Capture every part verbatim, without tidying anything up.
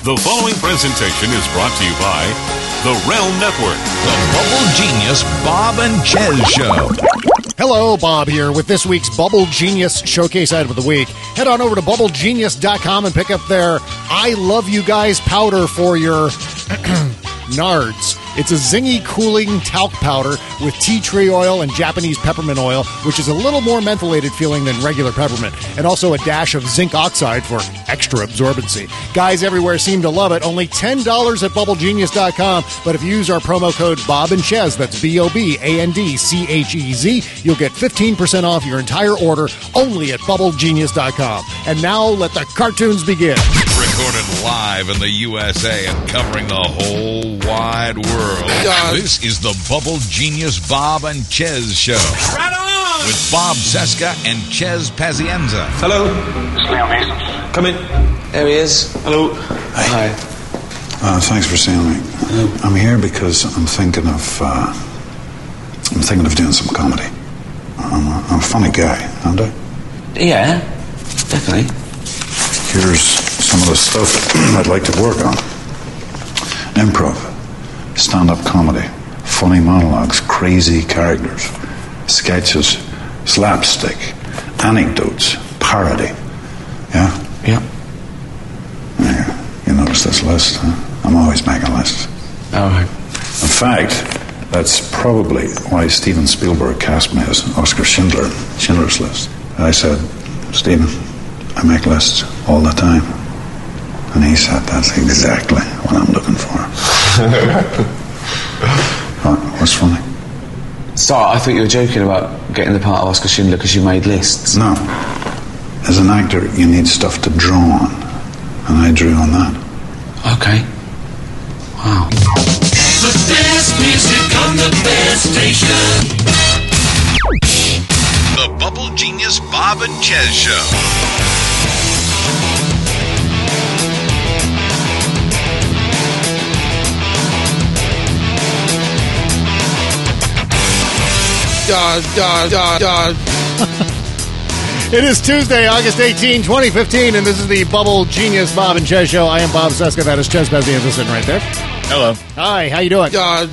The following presentation is brought to you by The Realm Network. The Bubble Genius Bob and Chez Show. Hello, Bob here with this week's Bubble Genius Showcase item of the week. Head on over to bubble genius dot com and pick up their I Love You Guys powder for your nards. It's a zingy cooling talc powder with tea tree oil and Japanese peppermint oil, which is a little more mentholated feeling than regular peppermint, and also a dash of zinc oxide for extra absorbency. Guys everywhere seem to love it. Only ten dollars at bubble genius dot com, but if you use our promo code Bob and Chez, that's B O B A N D C H E Z, you'll get fifteen percent off your entire order only at bubble genius dot com. And now let the cartoons begin. Recorded live in the U S A and covering the whole wide world. Uh, this is the Bubble Genius Bob and Chez Show. Right on! With Bob Cesca and Chez Pazienza. Hello. It's Liam Neeson. Come in. There he is. Hello. Hi. Uh, thanks for seeing me. Hello. I'm here because I'm thinking of uh, I'm thinking of doing some comedy. I'm a, I'm a funny guy, aren't I? Yeah, definitely. Here's some of the stuff I'd like to work on. Improv, stand-up comedy, funny monologues, crazy characters, sketches, slapstick, anecdotes, parody. Yeah? Yeah. Yeah. You notice this list, huh? I'm always making lists. All right. In fact, that's probably why Steven Spielberg cast me as Oscar Schindler, Schindler's List. I said, Steven, I make lists all the time. And he said, that's exactly what I'm looking for. What, what's funny? So, I thought you were joking about getting the part of Oscar Schindler because you made lists. No. As an actor, you need stuff to draw on. And I drew on that. Okay. Wow. The best music on the best station. The Bubble Genius Bob and Chez Show. Da, da, da, da. It is Tuesday, August eighteenth, twenty fifteen, and this is the Bubble Genius Bob and Chez Show. I am Bob Cesca. That is Chez Pazienza sitting right there. Hello. Hi, how you doing? God.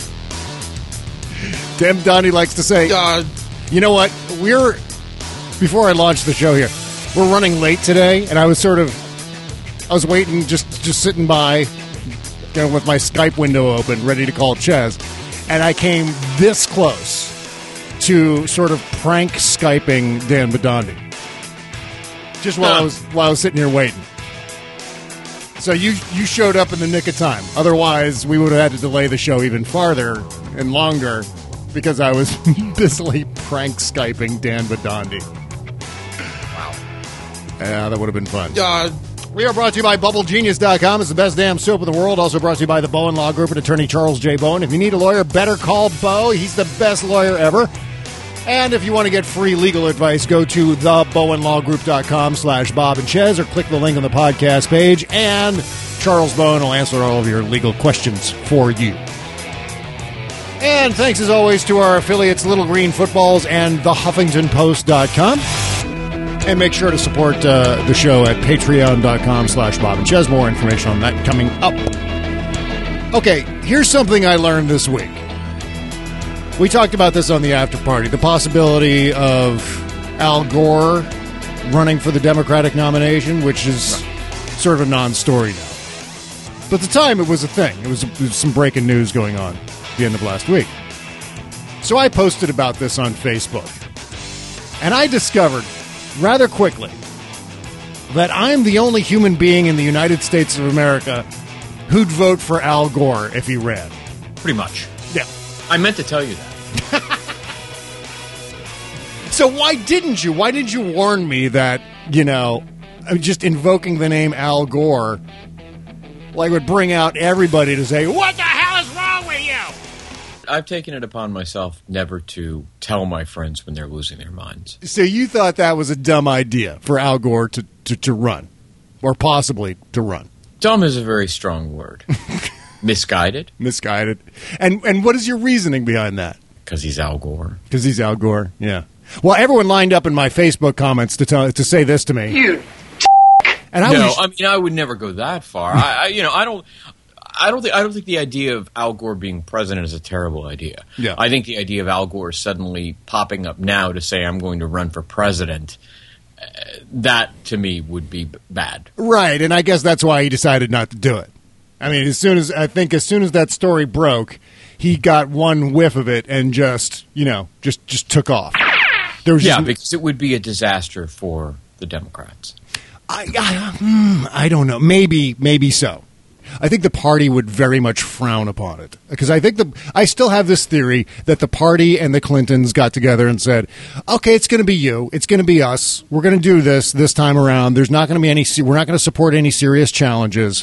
Tim Donnie likes to say, God. You know what? We're, before I launch the show here, we're running late today, and I was sort of, I was waiting, just, just sitting by, you know, with my Skype window open, ready to call Chez, and I came this close to sort of prank Skyping Dan Badandi. Just while Huh. I was while I was sitting here waiting. So you you showed up in the nick of time. Otherwise, we would have had to delay the show even farther and longer because I was busily prank Skyping Dan Badandi. Wow. Yeah, that would have been fun. God. We are brought to you by bubble genius dot com. It's the best damn soap in the world. Also brought to you by the Bowen Law Group and attorney Charles J. Bowen. If you need a lawyer, better call Bo. He's the best lawyer ever. And if you want to get free legal advice, go to the bowen law group dot com slash Bob and Chez or click the link on the podcast page, and Charles Bowen will answer all of your legal questions for you. And thanks, as always, to our affiliates, Little Green Footballs and the huffington post dot com. And make sure to support uh, the show at patreon dot com slash Bob and Chez. More information on that coming up. Okay, here's something I learned this week. We talked about this on the after party. The possibility of Al Gore running for the Democratic nomination, which is sort of a non-story now. But at the time, it was a thing. It was, it was some breaking news going on at the end of last week. So I posted about this on Facebook. And I discovered rather quickly that I'm the only human being in the United States of America who'd vote for Al Gore if he ran. Pretty much. Yeah. I meant to tell you that. So why didn't you? Why did you warn me that, you know, just invoking the name Al Gore, like, would bring out everybody to say, what the hell is wrong with you? I've taken it upon myself never to tell my friends when they're losing their minds. So you thought that was a dumb idea for Al Gore to, to, to run, or possibly to run. Dumb is a very strong word. Misguided? Misguided. And and what is your reasoning behind that? Because he's Al Gore. Because he's Al Gore, yeah. Well, everyone lined up in my Facebook comments to tell, to say this to me. You And I no, was, I mean I would never go that far. I, I, you know, I don't. I don't think I don't think the idea of Al Gore being president is a terrible idea. Yeah. I think the idea of Al Gore suddenly popping up now to say I'm going to run for president, uh, that to me would be b- bad. Right, and I guess that's why he decided not to do it. I mean, as soon as I think as soon as that story broke, he got one whiff of it and just, you know, just just took off. There was Yeah, just, because it would be a disaster for the Democrats. I, I, hmm, I don't know. Maybe, maybe so. I think the party would very much frown upon it because I think the I still have this theory that the party and the Clintons got together and said, "Okay, it's going to be you. It's going to be us. We're going to do this this time around. There's not going to be any. We're not going to support any serious challenges."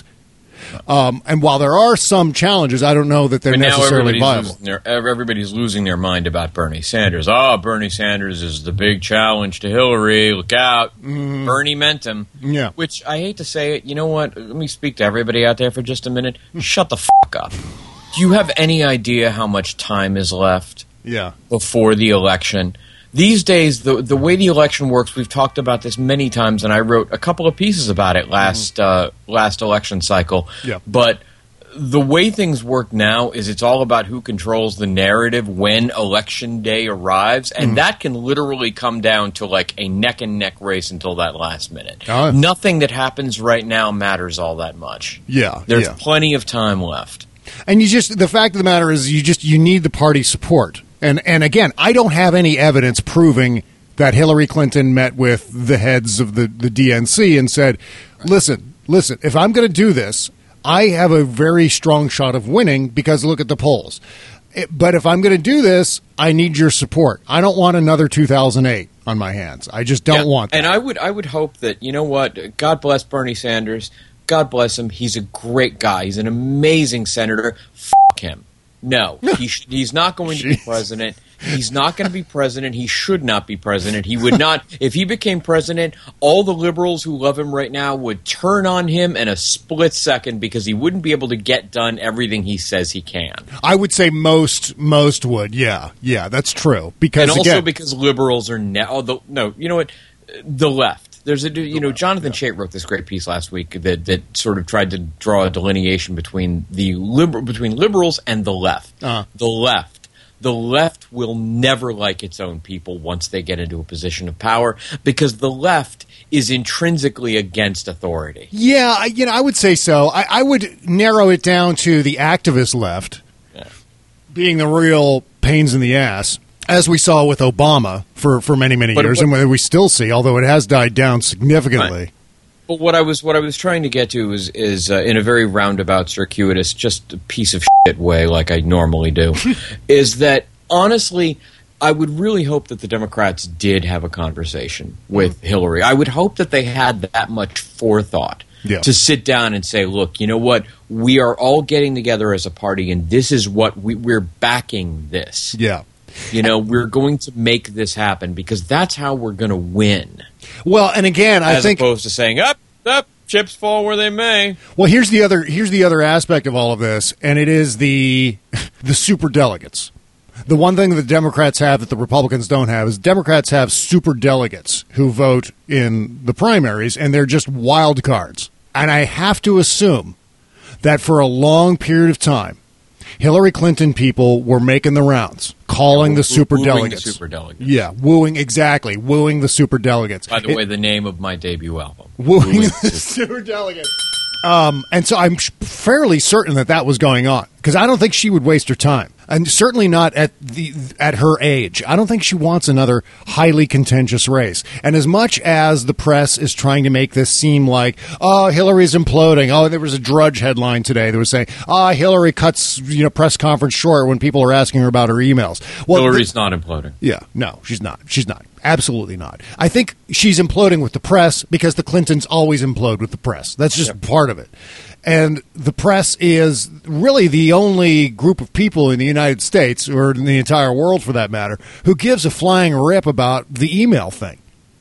Um, and while there are some challenges, I don't know that they're And now necessarily everybody's viable. losing, their, everybody's losing their mind about Bernie Sanders. Oh, Bernie Sanders is the big challenge to Hillary. Look out. Mm. Bernie meant him. Yeah. Which, I hate to say it, you know what? Let me speak to everybody out there for just a minute. Shut the fuck up. Do you have any idea how much time is left Yeah. before the election? These days, the the way the election works, we've talked about this many times, and I wrote a couple of pieces about it last uh, last election cycle. Yeah. But the way things work now is it's all about who controls the narrative when election day arrives, and Mm. that can literally come down to like a neck-and-neck race until that last minute. Oh. Nothing that happens right now matters all that much. Yeah. There's yeah. plenty of time left. And you just the fact of the matter is you just you need the party support. And and again, I don't have any evidence proving that Hillary Clinton met with the heads of the, the D N C and said, "Listen, listen, if I'm going to do this, I have a very strong shot of winning because look at the polls. It, but if I'm going to do this, I need your support. I don't want another two thousand eight on my hands. I just don't Yeah, want that." And I would I would hope that, you know what, God bless Bernie Sanders. God bless him. He's a great guy. He's an amazing senator. Fuck him. No, he sh- he's not going to be president. He's not going to be president. He should not be president. He would not. If he became president, all the liberals who love him right now would turn on him in a split second because he wouldn't be able to get done everything he says he can. I would say most most would. Yeah, yeah, that's true. Because And also again, because liberals are now. Oh, the, no, you know what? The left. There's a you know Jonathan Chait wrote this great piece last week that, that sort of tried to draw a delineation between the liber, between liberals and the left. Uh-huh. The left, the left will never like its own people once they get into a position of power because the left is intrinsically against authority. yeah, I- you know, I would say so. I, I would narrow it down to the activist left Yeah. being the real pains in the ass, as we saw with Obama for, for many, many But years, what- and we still see, although it has died down significantly. Right. But what I was what I was trying to get to is is uh, in a very roundabout, circuitous, just a piece of shit way, like I normally do, is that honestly, I would really hope that the Democrats did have a conversation with Hillary. I would hope that they had that much forethought Yeah. to sit down and say, "Look, you know what? We are all getting together as a party, and this is what we, we're backing. This, Yeah. you know, we're going to make this happen because that's how we're going to win." Well, and again, I As think opposed to saying, "Up, up, chips fall where they may." well, here's the other here's the other aspect of all of this, and it is the the super delegates. The one thing that the Democrats have that the Republicans don't have is Democrats have super delegates who vote in the primaries, and they're just wild cards. And I have to assume that for a long period of time, Hillary Clinton people were making the rounds, calling the super Wooing the delegates. super delegates. Yeah, wooing exactly, wooing the super delegates. By the way, the name of my debut album. wooing Wooing the super delegates. Um, and so I'm sh- fairly certain that that was going on because I don't think she would waste her time, and certainly not at the at her age. I don't think she wants another highly contentious race. And as much as the press is trying to make this seem like, oh, Hillary's imploding. Oh, there was a Drudge headline today that was saying, ah, oh, Hillary cuts you know press conference short when people are asking her about her emails. Well, Hillary's the- not imploding. yeah, no, she's not. She's not. Absolutely not. I think she's imploding with the press because the Clintons always implode with the press. That's just part of it. And the press is really the only group of people in the United States, or in the entire world for that matter, who gives a flying rip about the email thing.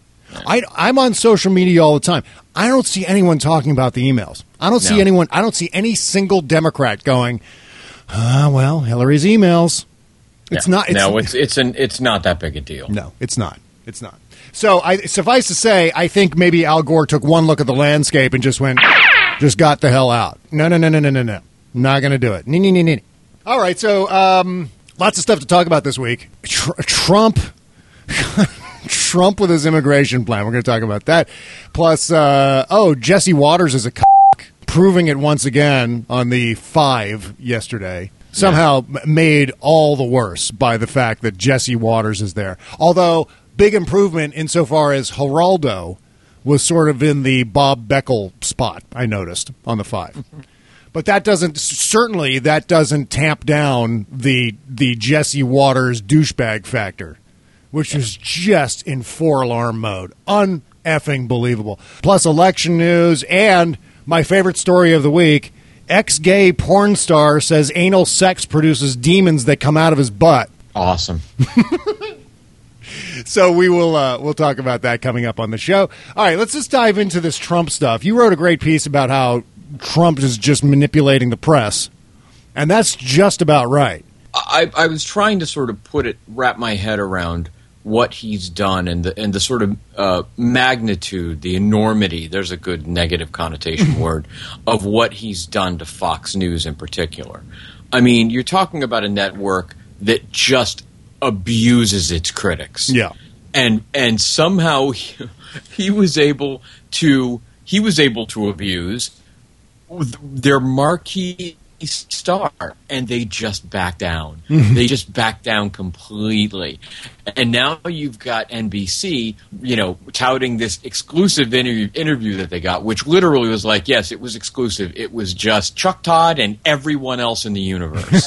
I, I'm on social media all the time. I don't see anyone talking about the emails. I don't see No. anyone, I don't see any single Democrat going, ah, well, Hillary's emails. It's Yeah. not. It's, no, it's it's an it's not that big a deal. No, it's not. It's not. So I, suffice to say, I think maybe Al Gore took one look at the landscape and just went, just got the hell out. No, no, no, no, no, no, no. Not going to do it. Nee, nee, nee, nee. All right, so um, lots of stuff to talk about this week. Tr- Trump... Trump with his immigration plan. We're going to talk about that. Plus, uh, oh, Jesse Waters is a c***, proving it once again on the five yesterday. Somehow yeah. made all the worse by the fact that Jesse Waters is there. Although, big improvement insofar as Geraldo was sort of in the Bob Beckel spot, I noticed, on the five. But that doesn't, certainly that doesn't tamp down the the Jesse Waters douchebag factor, which was just in four-alarm mode. Un-effing believable. Plus election news and my favorite story of the week, ex-gay porn star says anal sex produces demons that come out of his butt. Awesome. So we will uh, we'll talk about that coming up on the show. All right, let's just dive into this Trump stuff. You wrote a great piece about how Trump is just manipulating the press, and that's just about right. I, I was trying to sort of put it, wrap my head around what he's done and the and the sort of uh, magnitude, the enormity, there's a good negative connotation word, of what he's done to Fox News in particular. I mean, you're talking about a network that just abuses its critics. Yeah. And and somehow he, he was able to he was able to abuse their marquee star, and they just back down. Mm-hmm. They just back down completely. And now you've got N B C, you know, touting this exclusive interview, interview that they got, which literally was like, yes, it was exclusive. It was just Chuck Todd and everyone else in the universe.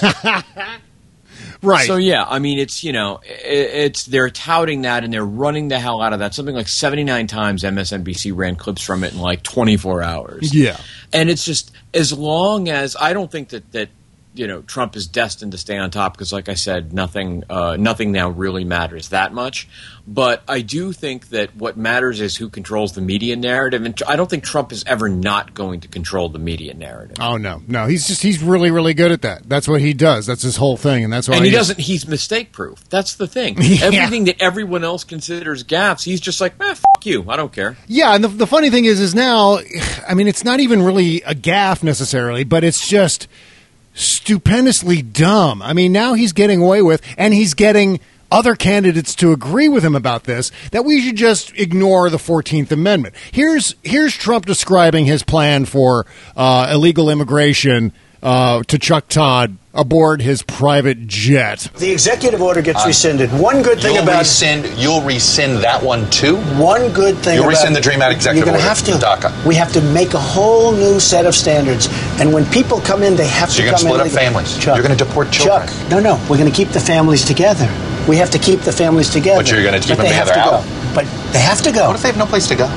Right. So, yeah, I mean, it's, you know, it, it's they're touting that and they're running the hell out of that. Something like seventy-nine times M S N B C ran clips from it in like twenty-four hours. Yeah. And it's just, as long as, I don't think that, that you know, Trump is destined to stay on top because, like I said, nothing uh, nothing now really matters that much. But I do think that what matters is who controls the media narrative. And I don't think Trump is ever not going to control the media narrative. Oh, no. No, he's just, he's really, really good at that. That's what he does. That's his whole thing. And that's why And he he's, doesn't, he's mistake proof. That's the thing. Yeah. Everything that everyone else considers gaffes, he's just like, eh, fuck you. I don't care. Yeah. And the, the funny thing is, is now, I mean, it's not even really a gaffe necessarily, but it's just stupendously dumb. I mean, now he's getting away with, and he's getting other candidates to agree with him about this, that we should just ignore the fourteenth Amendment. Here's here's Trump describing his plan for uh, illegal immigration uh, to Chuck Todd aboard his private jet. The executive order gets uh, rescinded. One good thing you'll about rescind, you'll rescind that one too. One good thing you'll about rescind the Dream Act executive you're order. Have to. DACA. We have to make a whole new set of standards, and when people come in, they have so to you're come gonna in. Split up families. Chuck, you're going to deport children. Chuck, no, no, we're going to keep the families together. We have to keep the families together. But you're going to keep but them they together have to out. Go. But they have to go. What if they have no place to go?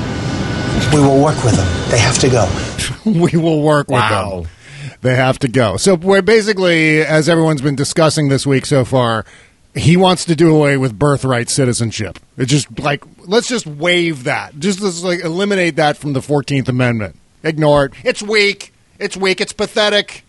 We will work with them. They have to go. We will work wow. with them. They have to go. So we're basically, as everyone's been discussing this week so far, he wants to do away with birthright citizenship. It's just like, let's just waive that. Just let's like eliminate that from the fourteenth Amendment. Ignore it. It's weak. It's weak. It's pathetic.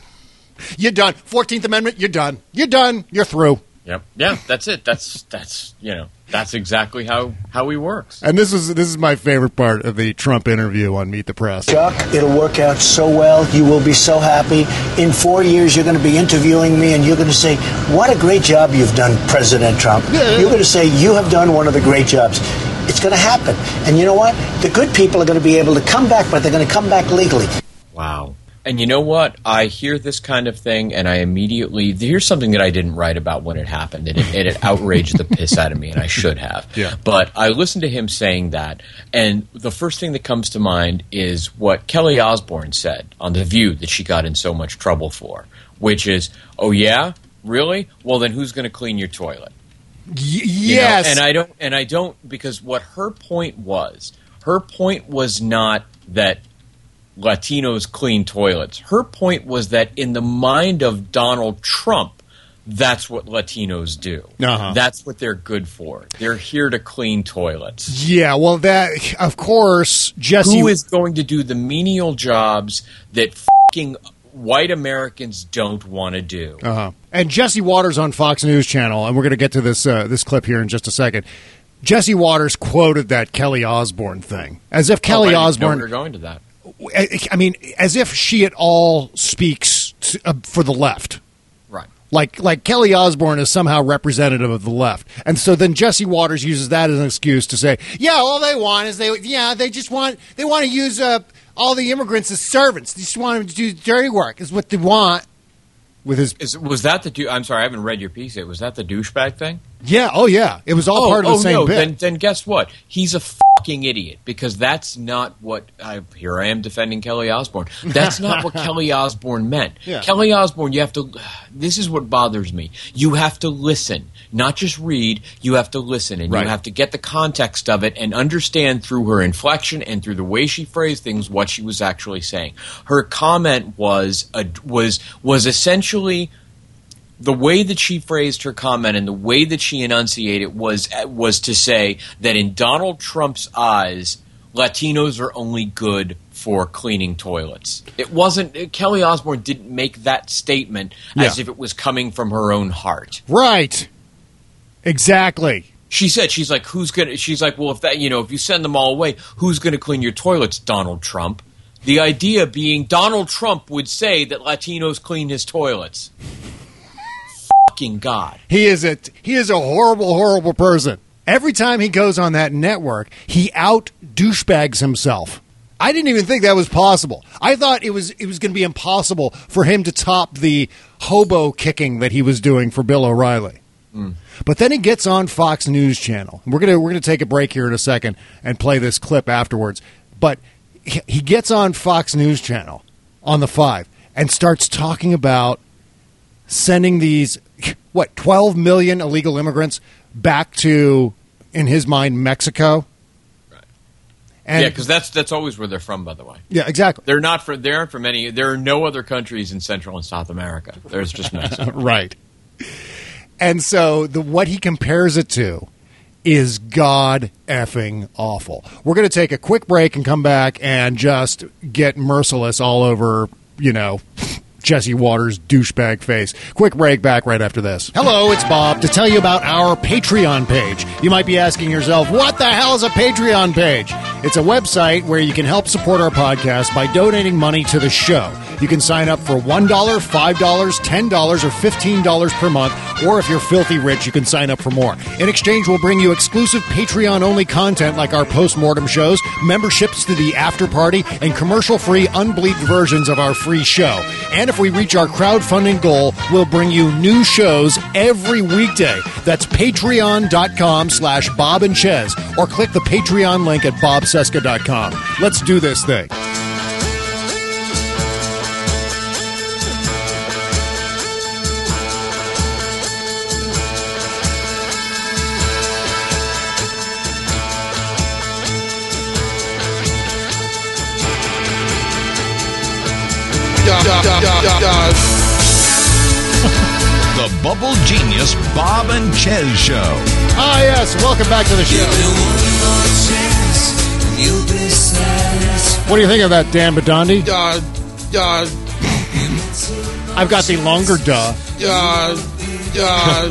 You're done. fourteenth Amendment, you're done. You're done. You're through. Yep. Yeah, that's it. That's, that's you know, that's exactly how, how he works. And this is this is my favorite part of the Trump interview on Meet the Press. Chuck, it'll work out so well. You will be so happy. In four years, you're going to be interviewing me, and you're going to say, what a great job you've done, President Trump. Yeah. You're going to say, you have done one of the great jobs. It's going to happen. And you know what? The good people are going to be able to come back, but they're going to come back legally. Wow. And you know what? I hear this kind of thing, and I immediately – here's something that I didn't write about when it happened, and it, it outraged the piss out of me, and I should have. Yeah. But I listened to him saying that, and the first thing that comes to mind is what Kelly Osbourne said on The View that she got in so much trouble for, which is, oh, yeah? Really? Well, then who's going to clean your toilet? Y- yes. You know? And I don't – and I don't – because what her point was, her point was not that – Latinos clean toilets. Her point was that in the mind of Donald Trump, that's what Latinos do. Uh-huh. That's what they're good for. They're here to clean toilets. Yeah, well, that, of course, Jesse... Who is going to do the menial jobs that fucking white Americans don't want to do? Uh-huh. And Jesse Waters on Fox News Channel, and we're going to get to this uh, this clip here in just a second, Jesse Waters quoted that Kelly Osbourne thing as if Kelly oh, I Osbourne. We're going to that. I mean, as if she at all speaks to, uh, for the left. Right. Like like Kelly Osbourne is somehow representative of the left. And so then Jesse Waters uses that as an excuse to say, yeah, all they want is they yeah, they just want they want to use uh, all the immigrants as servants. They just want them to do dirty work is what they want. With his is, was that the du- I'm sorry, I haven't read your piece yet. Was that the douchebag thing? Yeah, oh yeah. It was all oh, part of the oh, same no. bit. Then, then guess what? He's a fucking idiot because that's not what I, here I am defending Kelly Osbourne. That's not what Kelly Osbourne meant. Yeah. Kelly Osbourne, you have to this is what bothers me. You have to listen, not just read, you have to listen and Right. you have to get the context of it and understand through her inflection and through the way she phrased things what she was actually saying. Her comment was a, was was essentially the way that she phrased her comment and the way that she enunciated was was to say that in Donald Trump's eyes, Latinos are only good for cleaning toilets. It wasn't Kelly Osbourne didn't make that statement as Yeah. if it was coming from her own heart. Right. Exactly. She said, she's like, who's gonna? She's like, well, if that, you know, if you send them all away, who's gonna clean your toilets, Donald Trump? The idea being Donald Trump would say that Latinos clean his toilets. Fucking God. He is a he is a horrible, horrible person. Every time he goes on that network, he out douchebags himself. I didn't even think that was possible. I thought it was it was going to be impossible for him to top the hobo kicking that he was doing for Bill O'Reilly. Mm. But then he gets on Fox News Channel. We're gonna we're gonna take a break here in a second and play this clip afterwards. But he, he gets on Fox News Channel on the Five and starts talking about sending these what twelve million illegal immigrants back to, in his mind, Mexico. Right. And yeah, because that's that's always where they're from, by the way. yeah, exactly. They're not for. They aren't from any. There are no other countries in Central and South America. There's just Mexico. Right. And so the what he compares it to is god effing awful. We're going to take a quick break and come back and just get merciless all over, you know, Jesse Waters' douchebag face. Quick break, back right after this. Hello, it's Bob to tell you about our Patreon page. You might be asking yourself, what the hell is a Patreon page? It's a website where you can help support our podcast by donating money to the show. You can sign up for one dollar, five dollars, ten dollars, or fifteen dollars per month, or if you're filthy rich, you can sign up for more. In exchange, we'll bring you exclusive Patreon-only content like our post-mortem shows, memberships to the after party, and commercial-free, unbleeped versions of our free show. And if we reach our crowdfunding goal, we'll bring you new shows every weekday. That's patreon.com slash Bob and Ches, or click the Patreon link at bob cesca dot com. Let's do this thing. The Bubble Genius Bob and Ches Show. Ah, yes. Welcome back to the show. What do you think of that, Dan Badondi? Uh, uh, I've got the longer duh. uh, uh,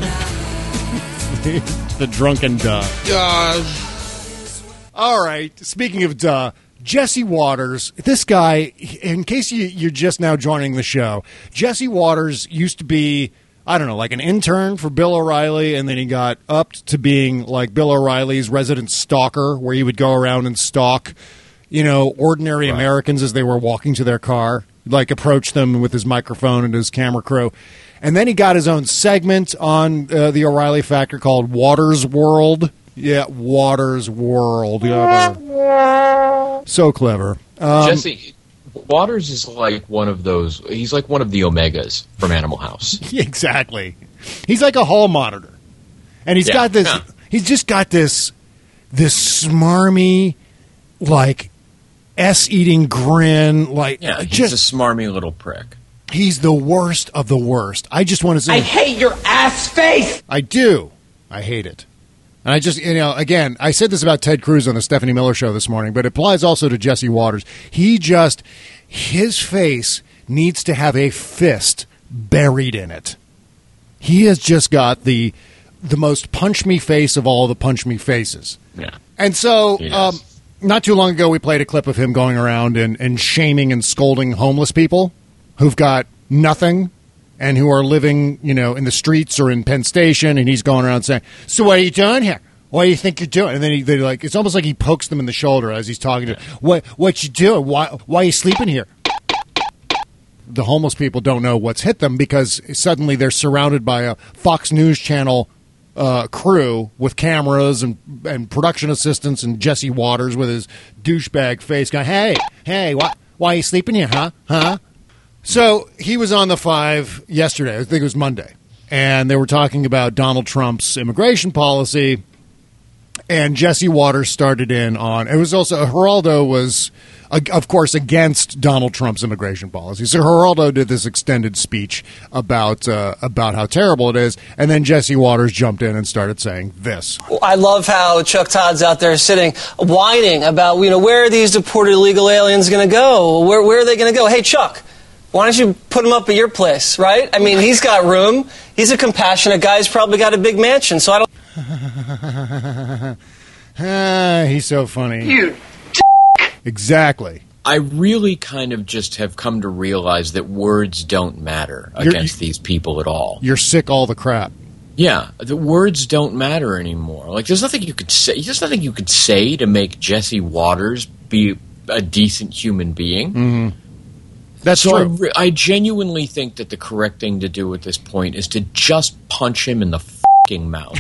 The drunken duh. uh, All right. Speaking of duh, Jesse Waters, this guy, in case you, you're just now joining the show, Jesse Waters used to be, I don't know, like an intern for Bill O'Reilly, and then he got upped to being like Bill O'Reilly's resident stalker, where he would go around and stalk, you know, ordinary Right. Americans as they were walking to their car, like approach them with his microphone and his camera crew. And then he got his own segment on uh, the O'Reilly Factor called Waters World. Yeah, Waters World. Yeah, so clever. Um, Jesse Waters is like one of those. He's like one of the Omegas from Animal House. Exactly. He's like a hall monitor. And he's Yeah, got this yeah. he's just got this this smarmy, like S eating grin, like Yeah, he's just a smarmy little prick. he's the worst of the worst. I just want to say I hate your ass face! I do. I hate it. And I just, you know, again, I said this about Ted Cruz on the Stephanie Miller show this morning, but it applies also to Jesse Waters. He just, his face needs to have a fist buried in it. He has just got the the most punch me face of all the punch me faces. Yeah. And so, He um, is. not too long ago, we played a clip of him going around and, and shaming and scolding homeless people who've got nothing and who are living, you know, in the streets or in Penn Station. And he's going around saying, "So what are you doing here? What do you think you're doing?" And then he, they're like, it's almost like he pokes them in the shoulder as he's talking to them. What, what you doing? Why, why are you sleeping here? The homeless people don't know what's hit them because suddenly they're surrounded by a Fox News Channel uh, crew with cameras and, and production assistants and Jesse Waters with his douchebag face going, "Hey, hey, why, why are you sleeping here, huh? Huh?" So he was on the Five yesterday. I think it was Monday. And they were talking about Donald Trump's immigration policy. And Jesse Waters started in on, it was also, Geraldo was, uh, of course, against Donald Trump's immigration policy. So Geraldo did this extended speech about uh, about how terrible it is. And then Jesse Waters jumped in and started saying this. I love how Chuck Todd's out there sitting, whining about, you know, where are these deported illegal aliens going to go? Where, where are they going to go? Hey, Chuck, why don't you put them up at your place, right? I mean, he's got room. He's a compassionate guy. He's probably got a big mansion, so I don't... ah, he's so funny. You Exactly. I really kind of just have come to realize that words don't matter You're- against these people at all. You're sick all the crap. Yeah, the words don't matter anymore. Like, there's nothing you could say. There's nothing you could say to make Jesse Waters be a decent human being. Mm-hmm. That's so I, true. re- I genuinely think that the correct thing to do at this point is to just punch him in the fucking mouth.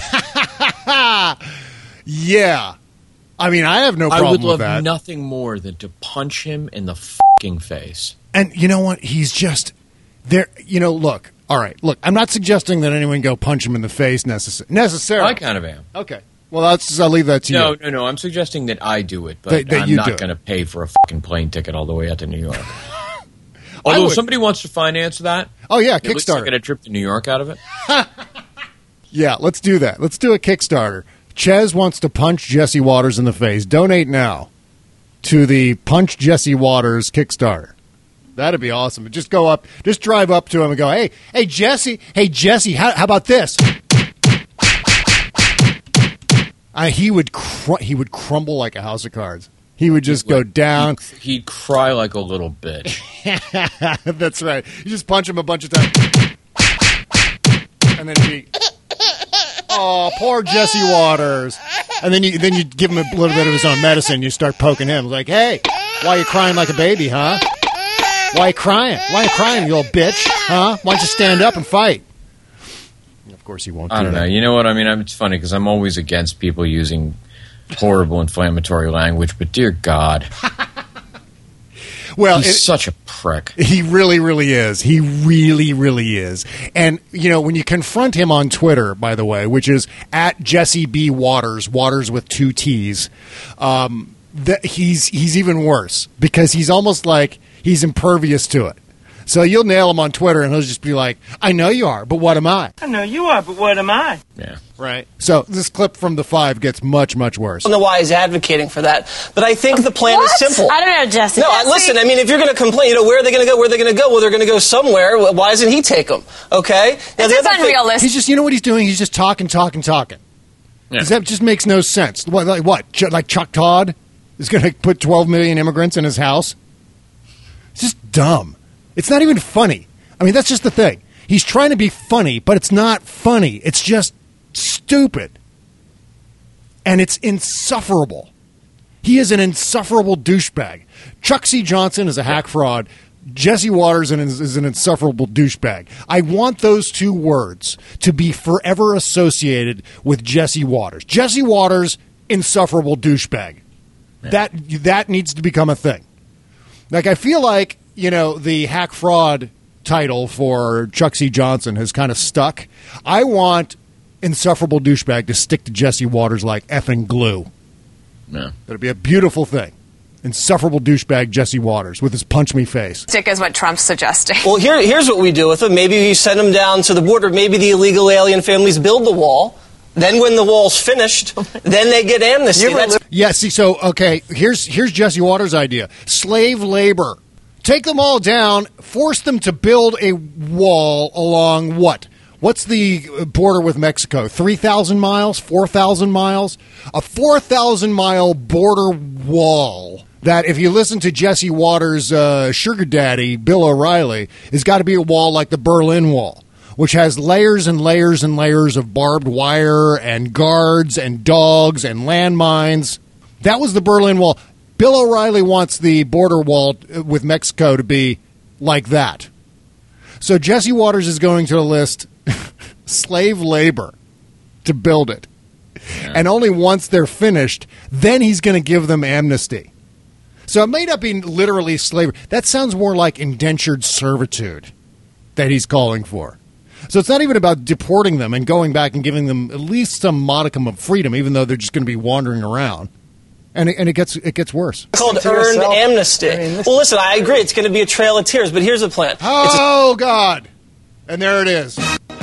Yeah. I mean, I have no problem I would with love that. nothing more than to punch him in the fucking face. And you know what? He's just there. You know, look. All right. Look, I'm not suggesting that anyone go punch him in the face necess- necessarily. I kind of am. Okay. Well, that's, I'll leave that to No, you. no, no. I'm suggesting that I do it, but That- that I'm you not do it. going to pay for a fucking plane ticket all the way out to New York. Although, would- if somebody wants to finance that, Oh, yeah, at least I Kickstarter. get a trip to New York out of it. Yeah, let's do that. Let's do a Kickstarter. Ches wants to punch Jesse Waters in the face. Donate now to the Punch Jesse Waters Kickstarter. That'd be awesome. Just go up, just drive up to him and go, hey, hey, Jesse, hey, Jesse, how, how about this? Uh, he would cr- he would crumble like a house of cards. He would just go down. He'd, he'd cry like a little bitch. That's right. You just punch him a bunch of times. And then he, oh, poor Jesse Waters. And then you then you give him a little bit of his own medicine. You start poking him. Like, hey, why are you crying like a baby, huh? Why are you crying? Why are you crying, you little bitch? Huh? Why don't you stand up and fight? Of course he won't do I don't that. know. You know what? I mean, I'm, it's funny because I'm always against people using horrible inflammatory language, but dear God. Well, He's it- such a prick. He really, really is. He really, really is. And, you know, when you confront him on Twitter, by the way, which is at Jesse B. Waters, Waters with two T's, um, that he's he's even worse because he's almost like he's impervious to it. So you'll nail him on Twitter and he'll just be like, I know you are, but what am I? I know you are, but what am I? Yeah. Right. So this clip from the Five gets much, much worse. I don't know why he's advocating for that, but I think the plan What? is simple. I don't know, Jesse. No, I, listen, I mean, if you're going to complain, you know, where are they going to go? Where are they going to go? Well, they're going to go somewhere. Why doesn't he take them? Okay? Now, the This is other thing- unrealistic. He's just, you know what he's doing? He's just talking, talking, talking. Yeah. 'Cause that just makes no sense. What, like what? Ch- Like Chuck Todd is going to put twelve million immigrants in his house? It's just dumb. It's not even funny. I mean, that's just the thing. He's trying to be funny, but it's not funny. It's just stupid. And it's insufferable. He is an insufferable douchebag. Chuck C. Johnson is a hack fraud. Jesse Waters is an insufferable douchebag. I want those two words to be forever associated with Jesse Waters. Jesse Waters, insufferable douchebag. That that needs to become a thing. Like, I feel like, you know, the hack fraud title for Chuck C. Johnson has kind of stuck. I want insufferable douchebag to stick to Jesse Waters like effing glue. Yeah. That'd be a beautiful thing. Insufferable douchebag Jesse Waters with his punch me face. Stick is what Trump's suggesting. Well, here, here's what we do with them. Maybe we send them down to the border. Maybe the illegal alien families build the wall. Then when the wall's finished, then they get amnesty. That's- Yeah, see, so, okay, here's here's Jesse Waters' idea. Slave labor. Take them all down, force them to build a wall along what? What's the border with Mexico? three thousand miles? four thousand miles? A four thousand mile border wall that, if you listen to Jesse Waters' uh, sugar daddy, Bill O'Reilly, has got to be a wall like the Berlin Wall, which has layers and layers and layers of barbed wire and guards and dogs and landmines. That was the Berlin Wall. Bill O'Reilly wants the border wall with Mexico to be like that. So Jesse Waters is going to list slave labor to build it. Yeah. And only once they're finished, then he's going to give them amnesty. So it may not be literally slavery. That sounds more like indentured servitude that he's calling for. So it's not even about deporting them and going back and giving them at least some modicum of freedom, even though they're just going to be wandering around. And it, and it gets it gets worse. It's called earned amnesty. I mean, well, listen, I agree. It's going to be a trail of tears, but here's the plan. Oh, a- God. And there it is.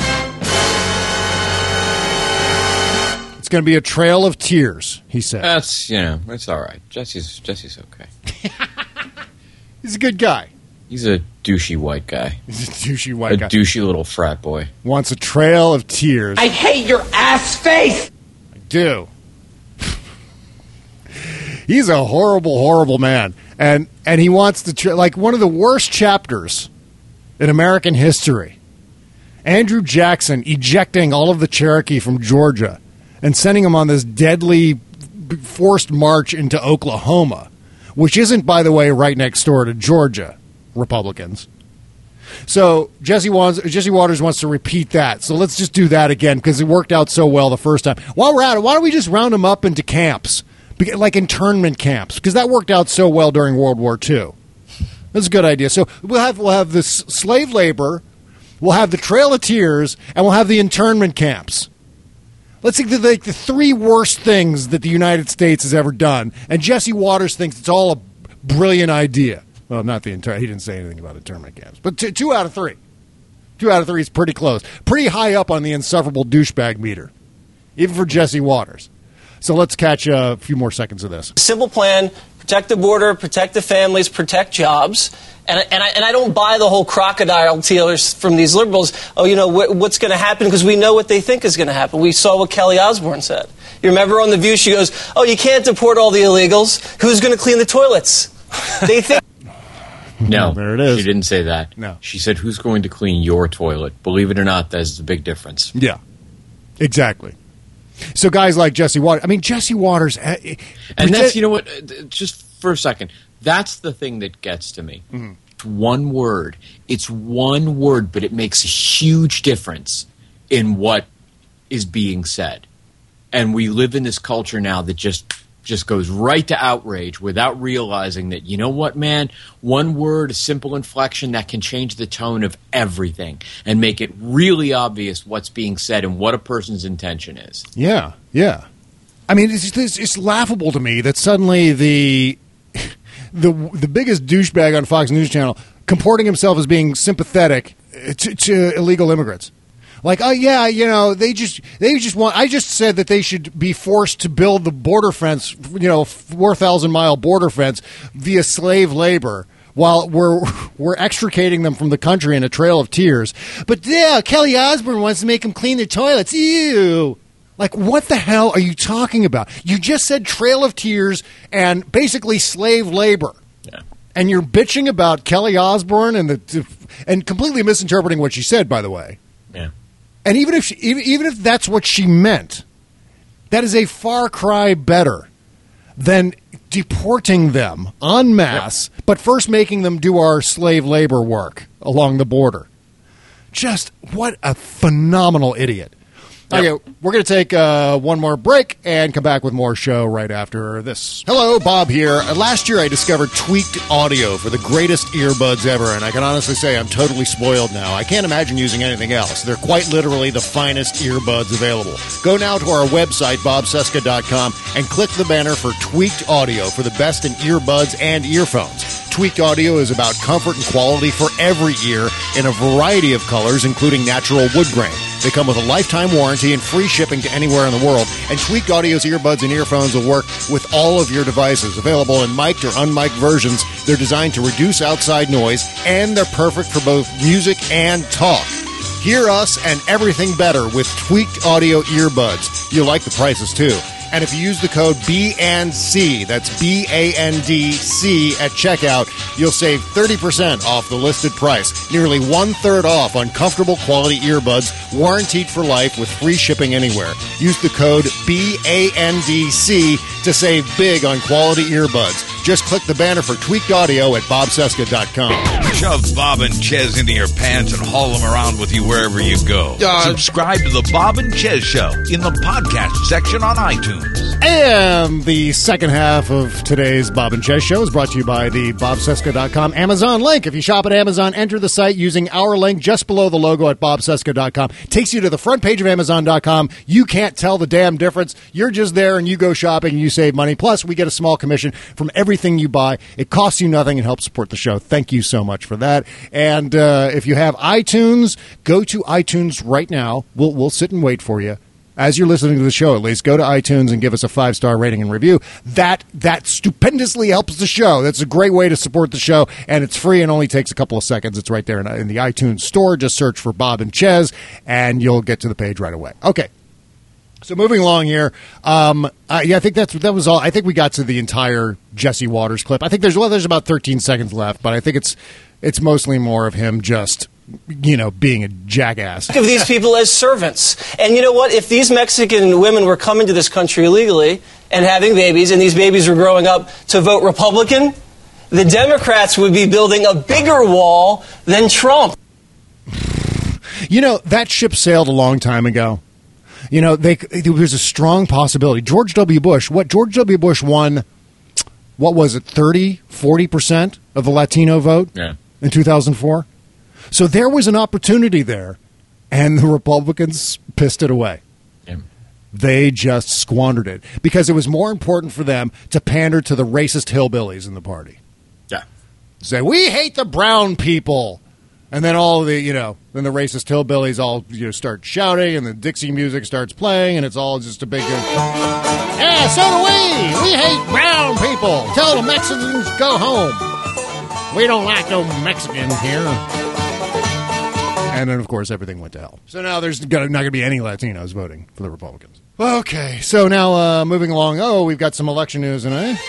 It's going to be a trail of tears, he said. That's, you know, it's all right. Jesse's, Jesse's okay. He's a good guy. He's a douchey white guy. He's a douchey white a guy. A douchey little frat boy. Wants a trail of tears. I hate your ass face! I do. He's a horrible, horrible man. And and he wants to, tra- like, one of the worst chapters in American history. Andrew Jackson ejecting all of the Cherokee from Georgia and sending them on this deadly forced march into Oklahoma, which isn't, by the way, right next door to Georgia, Republicans. So Jesse, wants, Jesse Waters wants to repeat that. So let's just do that again because it worked out so well the first time. While we're at it, why don't we just round them up into camps? Like internment camps, because that worked out so well during World War Two. That's a good idea. So we'll have we'll have this slave labor, we'll have the Trail of Tears, and we'll have the internment camps. Let's think of like the three worst things that the United States has ever done, and Jesse Waters thinks it's all a brilliant idea. Well, not the entire. He didn't say anything about internment camps, but two, two out of three. Two out of three is pretty close, pretty high up on the insufferable douchebag meter, even for Jesse Waters. So let's catch a few more seconds of this. Simple plan, protect the border, protect the families, protect jobs. And, and, I, and I don't buy the whole crocodile tears from these liberals. Oh, you know, wh- what's going to happen? Because we know what they think is going to happen. We saw what Kelly Osbourne said. You remember on The View, she goes, oh, you can't deport all the illegals. Who's going to clean the toilets? They think... No, there it is. She didn't say that. No. She said, who's going to clean your toilet? Believe it or not, that's the big difference. Yeah, exactly. So guys like Jesse Waters, I mean, Jesse Waters... Uh, and pretend- that's, you know what, just for a second, that's the thing that gets to me. Mm-hmm. It's one word. It's one word, but it makes a huge difference in what is being said. And we live in this culture now that just just goes right to outrage without realizing that, you know what, man, one word, a simple inflection that can change the tone of everything and make it really obvious what's being said and what a person's intention is. Yeah, yeah. I mean, it's, it's, it's laughable to me that suddenly the the the biggest douchebag on Fox News Channel comporting himself as being sympathetic to, to illegal immigrants. Like, oh yeah, you know, they just they just want. I just said that they should be forced to build the border fence, you know, four thousand mile border fence via slave labor, while we're we're extricating them from the country in a trail of tears. But yeah, Kelly Osbourne wants to make them clean their toilets. Ew. Like, what the hell are you talking about? You just said trail of tears and basically slave labor. Yeah. And you're bitching about Kelly Osbourne and the and completely misinterpreting what she said, by the way. Yeah. And even if she, even, even if that's what she meant, that is a far cry better than deporting them en masse, yep. but first making them do our slave labor work along the border. Just what a phenomenal idiot. Yep. Okay, we're going to take uh, one more break and come back with more show right after this. Hello, Bob here. Uh, last year I discovered Tweaked Audio for the greatest earbuds ever, and I can honestly say I'm totally spoiled now. I can't imagine using anything else. They're quite literally the finest earbuds available. Go now to our website, bob cesca dot com, and click the banner for Tweaked Audio for the best in earbuds and earphones. Tweaked Audio is about comfort and quality for every ear in a variety of colors, including natural wood grain. They come with a lifetime warranty and free shipping to anywhere in the world. And Tweaked Audio's earbuds and earphones will work with all of your devices. Available in mic'd or unmic'd versions, they're designed to reduce outside noise, and they're perfect for both music and talk. Hear us and everything better with tweaked audio earbuds. You'll like the prices, too. And if you use the code B and C, that's B A N D C at checkout, you'll save thirty percent off the listed price. Nearly one-third off on comfortable quality earbuds, warranted for life with free shipping anywhere. Use the code B A N D C to save big on quality earbuds. Just click the banner for Tweaked Audio at bob cesca dot com. Shove Bob and Ches into your pants and haul them around with you wherever you go. Uh, Subscribe to the Bob and Ches Show in the podcast section on iTunes. And the second half of today's Bob and Ches Show is brought to you by the bob cesca dot com Amazon link. If you shop at Amazon, enter the site using our link just below the logo at bob cesca dot com. Takes you to the front page of amazon dot com. You can't tell the damn difference. You're just there and you go shopping and you save money. Plus, we get a small commission from everything you buy. It costs you nothing and helps support the show. Thank you so much for that. And uh, if you have iTunes, go to iTunes right now. We'll, we'll sit and wait for you. As you're listening to the show, at least, go to iTunes and give us a five-star rating and review. That that stupendously helps the show. That's a great way to support the show, and it's free and only takes a couple of seconds. It's right there in, in the iTunes store. Just search for Bob and Ches, and you'll get to the page right away. Okay. So moving along here, um, uh, yeah, I think that's that was all. I think we got to the entire Jesse Waters clip. I think there's well, there's about thirteen seconds left, but I think it's it's mostly more of him just, you know, being a jackass. Think of these people as servants. And you know what? If these Mexican women were coming to this country illegally and having babies, and these babies were growing up to vote Republican, the Democrats would be building a bigger wall than Trump. You know, that ship sailed a long time ago. You know, they, there was a strong possibility. George W. Bush, what George W. Bush won, what was it, thirty, forty percent of the Latino vote yeah. in two thousand four? So there was an opportunity there, and the Republicans pissed it away. Yeah. They just squandered it because it was more important for them to pander to the racist hillbillies in the party. Yeah. Say, we hate the brown people. And then all the, you know, then the racist hillbillies all, you know, start shouting, and the Dixie music starts playing, and it's all just a big, uh, yeah, so do we. We hate brown people. Tell the Mexicans go home. We don't like no Mexicans here. And then, of course, everything went to hell. So now there's not going to be any Latinos voting for the Republicans. Okay, so now uh, moving along. Oh, we've got some election news tonight.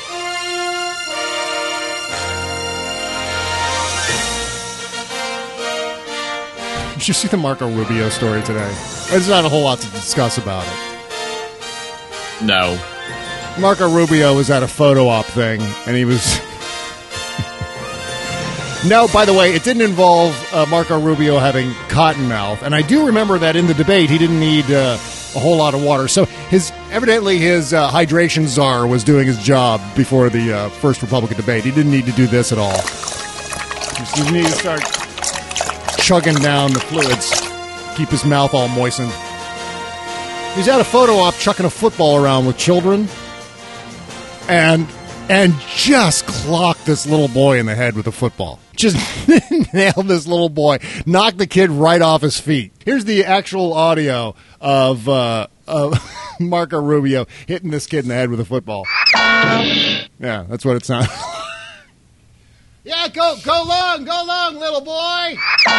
Did you see the Marco Rubio story today? There's not a whole lot to discuss about it. No. Marco Rubio was at a photo op thing, and he was... No, by the way, it didn't involve uh, Marco Rubio having cotton mouth. And I do remember that in the debate, he didn't need uh, a whole lot of water. So his evidently his uh, hydration czar was doing his job before the uh, first Republican debate. He didn't need to do this at all. He just needed to start chugging down the fluids, keep his mouth all moistened. He's at a photo op chucking a football around with children, and and just clocked this little boy in the head with a football. Just nailed this little boy, knocked the kid right off his feet. Here's the actual audio of, uh, of Marco Rubio hitting this kid in the head with a football. Yeah, that's what it sounds like. Yeah, go go long, go long, little boy.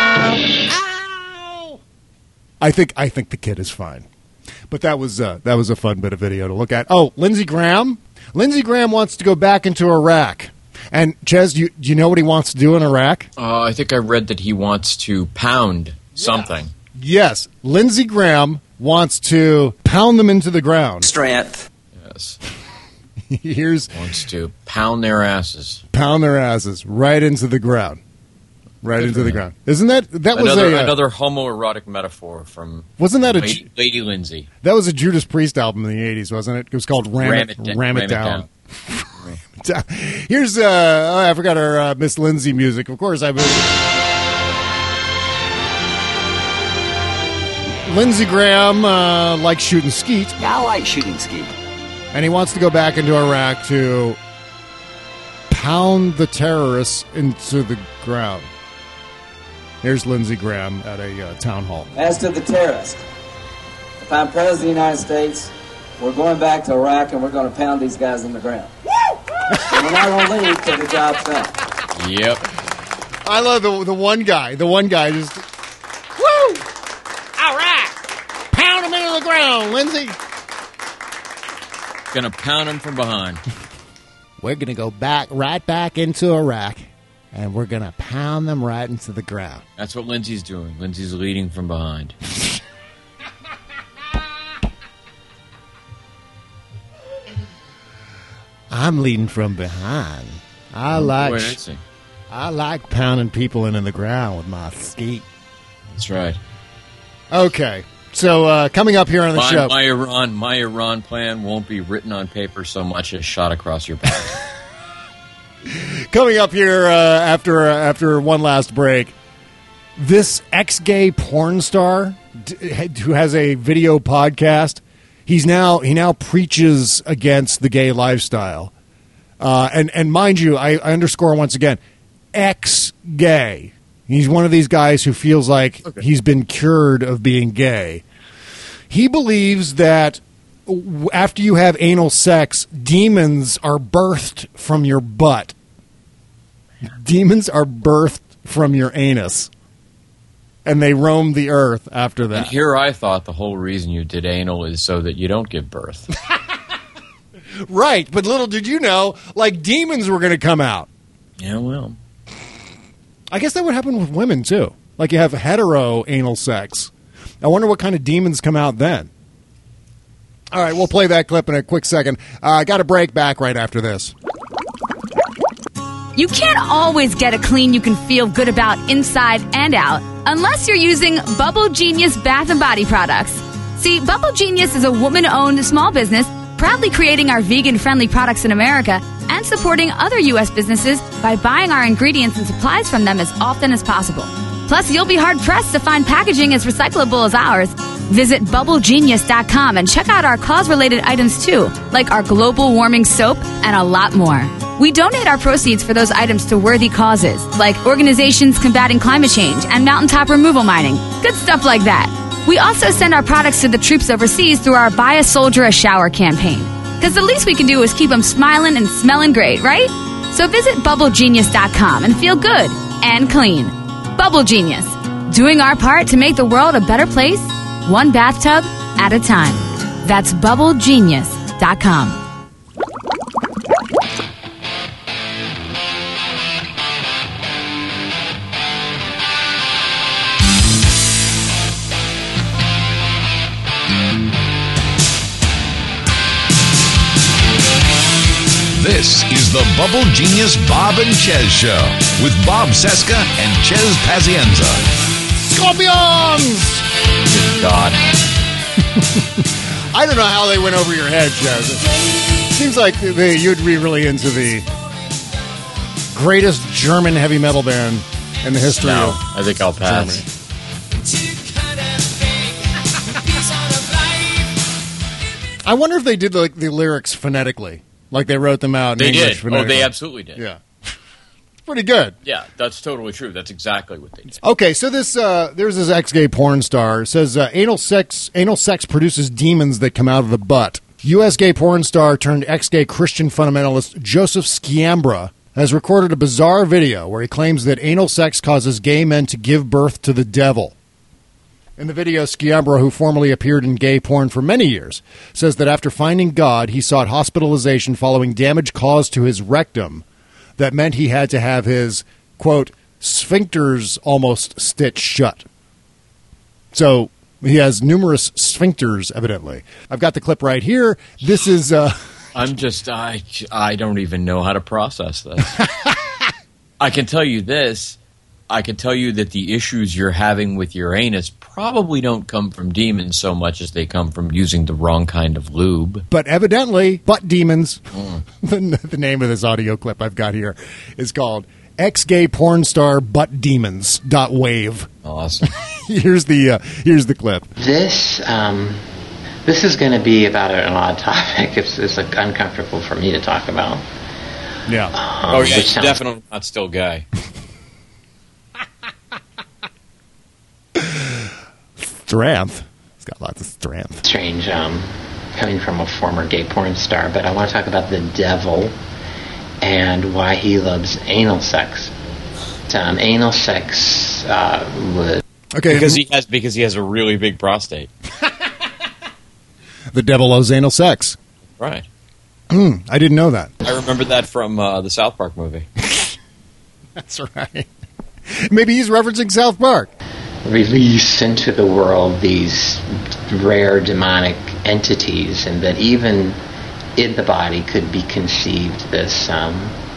Ow! I think I think the kid is fine, but that was uh, that was a fun bit of video to look at. Oh, Lindsey Graham. Lindsey Graham wants to go back into Iraq, and Ches, do you, do you know what he wants to do in Iraq? Uh, I think I read that he wants to pound something. Yes, Lindsey Graham wants to pound them into the ground. Strength. Yes. Here's wants to pound their asses. Pound their asses right into the ground. Right Good into the ground. Isn't that that another, was a, uh, another homoerotic metaphor from wasn't that a Lady, Lady Lindsay? That was a Judas Priest album in the eighties, wasn't it? It was called Ram, Ram It, It, Ram Ram it It Down. Down. Here's uh, oh, I forgot our uh, Miss Lindsay music. Of course, I've been. Lindsey Graham uh, likes shooting skeet. Yeah, I like shooting skeet. And he wants to go back into Iraq to pound the terrorists into the ground. Here's Lindsey Graham at a uh, town hall. As to the terrorists, if I'm president of the United States, we're going back to Iraq and we're going to pound these guys in the ground. And we're not going to leave till the job's done. Yep. I love the the one guy. The one guy just, woo! ground, Lindsay. Gonna pound him from behind. We're going to go back, right back into Iraq, and we're going to pound them right into the ground. That's what Lindsay's doing. Lindsay's leading from behind. I'm leading from behind. I Oh, like boy, I see. I like pounding people into the ground with my skeet. That's right. Okay, so uh, coming up here on the my, show. My Iran, my Iran plan won't be written on paper so much as shot across your back. Coming up here uh, after uh, after one last break, this ex-gay porn star d- who has a video podcast, he's now he now preaches against the gay lifestyle, uh, and and mind you, I, I underscore once again, ex-gay. He's one of these guys who feels like okay. he's been cured of being gay. He believes that after you have anal sex, demons are birthed from your butt. Demons are birthed from your anus. And they roam the earth after that. And here I thought the whole reason you did anal is so that you don't give birth. Right, but little did you know, like, demons were going to come out. Yeah, well. I guess that would happen with women, too. Like, you have hetero anal sex. I wonder what kind of demons come out then. All right, we'll play that clip in a quick second. Uh, I got to break back right after this. You can't always get a clean you can feel good about inside and out unless you're using Bubble Genius Bath and Body products. See, Bubble Genius is a woman-owned small business proudly creating our vegan-friendly products in America and supporting other U S businesses by buying our ingredients and supplies from them as often as possible. Plus, you'll be hard-pressed to find packaging as recyclable as ours. Visit bubble genius dot com and check out our cause-related items, too, like our global warming soap and a lot more. We donate our proceeds for those items to worthy causes, like organizations combating climate change and mountaintop removal mining. Good stuff like that. We also send our products to the troops overseas through our Buy a Soldier a Shower campaign. Because the least we can do is keep them smiling and smelling great, right? So visit bubble genius dot com and feel good and clean. Bubble Genius, doing our part to make the world a better place, one bathtub at a time. That's bubble genius dot com. This is the Bubble Genius Bob and Chez Show with Bob Cesca and Chez Pazienza. Scorpions! Good God. I don't know how they went over your head, Chez. It seems like they, you'd be really into the greatest German heavy metal band in the history no, of I think I'll pass. Germany. I wonder if they did like the lyrics phonetically. Like they wrote them out in they English. did. Oh, they absolutely did. Yeah. Pretty good. Yeah, that's totally true. That's exactly what they did. Okay, so this uh, there's this ex-gay porn star. It says uh, anal sex anal sex produces demons that come out of the butt. U S gay porn star turned ex-gay Christian fundamentalist Joseph Sciambra has recorded a bizarre video where he claims that anal sex causes gay men to give birth to the devil. In the video, Sciambra, who formerly appeared in gay porn for many years, says that after finding God, he sought hospitalization following damage caused to his rectum that meant he had to have his, quote, sphincters almost stitched shut. So he has numerous sphincters, evidently. I've got the clip right here. This is... Uh, I'm just... I, I don't even know how to process this. I can tell you this. I can tell you that the issues you're having with your anus probably don't come from demons so much as they come from using the wrong kind of lube. But evidently, butt demons. Mm. the, the name of this audio clip I've got here is called Ex-Gay Porn Star Butt Demons dot wave. Awesome. here's the uh, here's the clip. This um, this is going to be about an odd topic. It's it's like uncomfortable for me to talk about. Yeah. Um, oh yeah, he's sounds- definitely not still gay. Strength. He's got lots of strength. Strange, um, coming from a former gay porn star, but I want to talk about the devil and why he loves anal sex. Um, anal sex uh, would okay because he has because he has a really big prostate. The devil loves anal sex. Right. Mm, I didn't know that. I remember that from uh, the South Park movie. That's right. Maybe he's referencing South Park. Release into the world these rare demonic entities, and that even in the body could be conceived this um,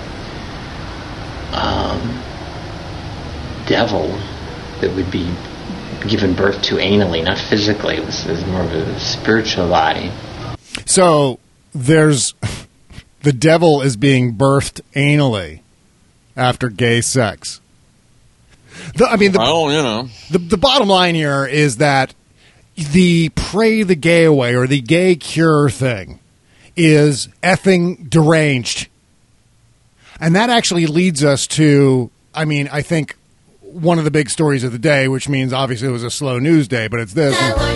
um, devil that would be given birth to anally, not physically. It was, it was more of a spiritual body. So there's the devil is being birthed anally after gay sex. The, I mean, the, well, you know, the the bottom line here is that the pray the gay away or the gay cure thing is effing deranged, and that actually leads us to, I mean, I think one of the big stories of the day, which means obviously it was a slow news day, but it's this.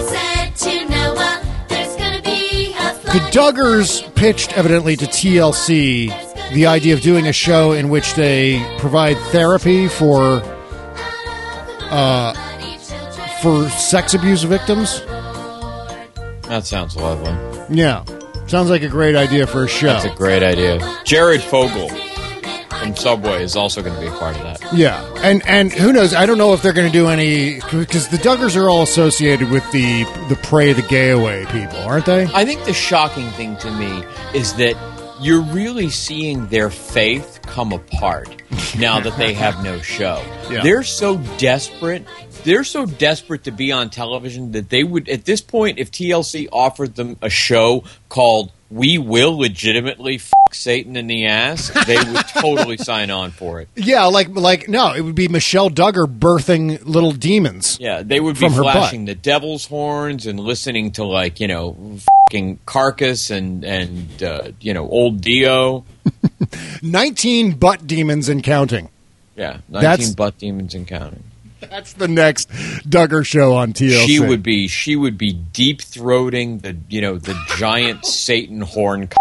The Duggars pitched evidently to T L C the idea of doing a show in which they provide therapy for uh, for sex abuse victims. That sounds lovely. Yeah. Sounds like a great idea for a show. That's a great idea. Jared Fogle from Subway is also going to be a part of that. Yeah. And and who knows? I don't know if they're going to do any, because the Duggars are all associated with the the pray the gay away people, aren't they? I think the shocking thing to me is that you're really seeing their faith come apart now that they have no show. Yeah. They're so desperate. They're so desperate to be on television that they would, at this point, if T L C offered them a show called We Will Legitimately F*** Satan in the Ass, they would totally sign on for it. Yeah, like, like no, it would be Michelle Duggar birthing little demons. Yeah, they would be from her flashing butt. the devil's horns and listening to, like, you know, fucking Carcass and, and uh, you know, Old Dio. nineteen butt demons and counting. Yeah, nineteen That's- butt demons and counting. That's the next Duggar show on T L C. She would be she would be deep throating the you know the giant Satan horn.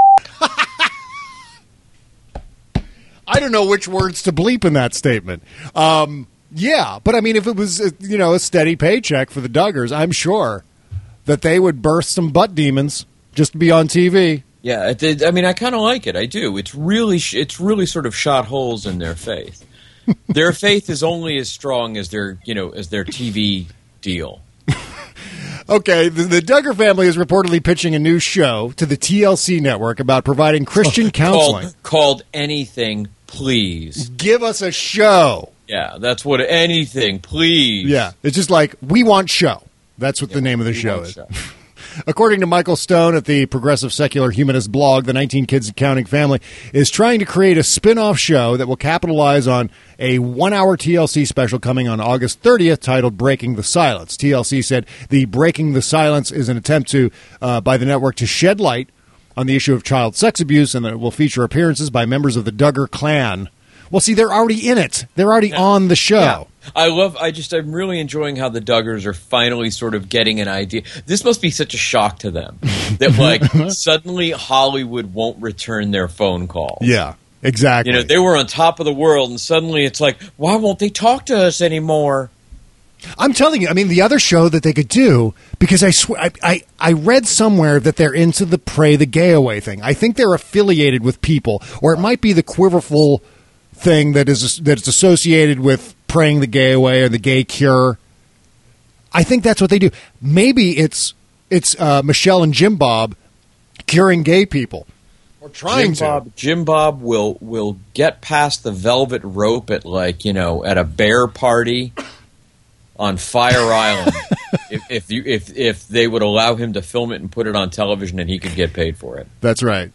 I don't know which words to bleep in that statement. Um, yeah, but I mean, if it was uh, you know a steady paycheck for the Duggars, I'm sure that they would birth some butt demons just to be on T V. Yeah, it did, I mean, I kind of like it. I do. It's really sh- it's really sort of shot holes in their faith. Their faith is only as strong as their you know as their T V deal. Okay, the, the Duggar family is reportedly pitching a new show to the T L C network about providing Christian counseling. Called, called Anything, Please. Give us a show. Yeah, that's what Anything, Please. Yeah, it's just like, we want show. That's what yeah, the name of the show is. Show. According to Michael Stone at the Progressive Secular Humanist blog, the nineteen Kids Counting family is trying to create a spin-off show that will capitalize on a one-hour T L C special coming on August thirtieth titled Breaking the Silence. T L C said the Breaking the Silence is an attempt to uh, by the network to shed light on the issue of child sex abuse, and that it will feature appearances by members of the Duggar clan. Well, see, they're already in it. They're already yeah. on the show. Yeah. I love, I just, I'm really enjoying how the Duggars are finally sort of getting an idea. This must be such a shock to them that, like, suddenly Hollywood won't return their phone calls. Yeah, exactly. You know, they were on top of the world, and suddenly it's like, why won't they talk to us anymore? I'm telling you, I mean, the other show that they could do, because I swear, I, I, I read somewhere that they're into the Pray the Gay Away thing. I think they're affiliated with people, or it might be the Quiverful thing that is that's associated with praying the gay away or the gay cure. I think that's what they do. Maybe it's it's uh, Michelle and Jim Bob curing gay people, or trying Jim to. Bob, Jim Bob will will get past the velvet rope at, like, you know, at a bear party on Fire Island if if, you, if if they would allow him to film it and put it on television, and he could get paid for it. That's right.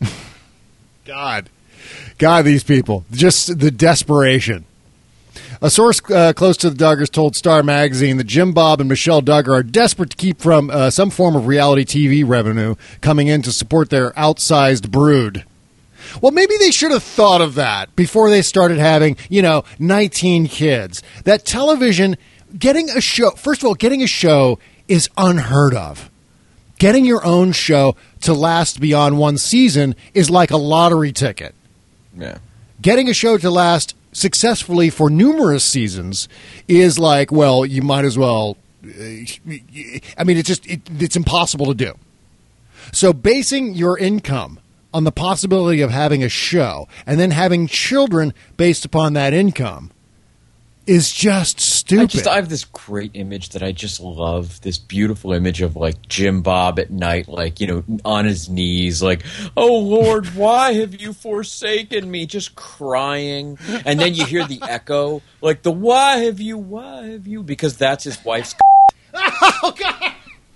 God. God, these people. Just the desperation. A source uh, close to the Duggars told Star Magazine that Jim Bob and Michelle Duggar are desperate to keep from uh, some form of reality T V revenue coming in to support their outsized brood. Well, maybe they should have thought of that before they started having, you know, nineteen kids. That television, getting a show, first of all, getting a show is unheard of. Getting your own show to last beyond one season is like a lottery ticket. Yeah. Getting a show to last successfully for numerous seasons is like, well, you might as well. Uh, I mean, it's just it, it's impossible to do. So basing your income on the possibility of having a show and then having children based upon that income is just stupid. I just I have this great image that I just love. This beautiful image of like Jim Bob at night, like, you know, on his knees, like, "Oh Lord, why have you forsaken me?" Just crying, and then you hear the echo, like the "Why have you? Why have you?" Because that's his wife's. Oh God!